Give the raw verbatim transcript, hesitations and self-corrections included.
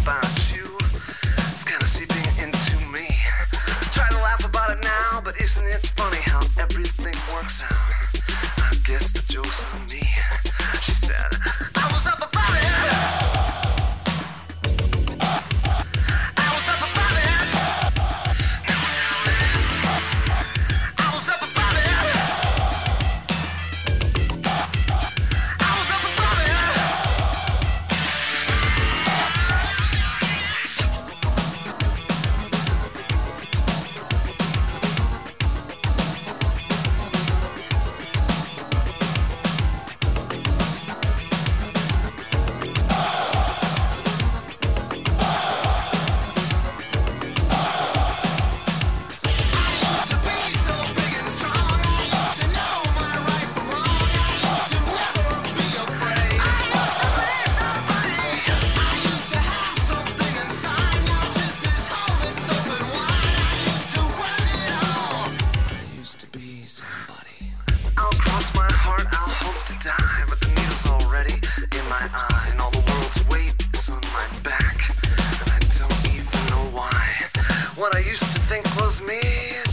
about you. It's kind of seeping into me. Try to laugh about it now, but isn't it funny how everything works out? I guess the joke's on me. She said, I was up about it. I was up about it. Now I know it. I was up about it. I was up about it. I'll cross my heart, I'll hope to die, but the needle's already in my eye, and all the world's weight is on my back, and I don't even know why. What I used to think was me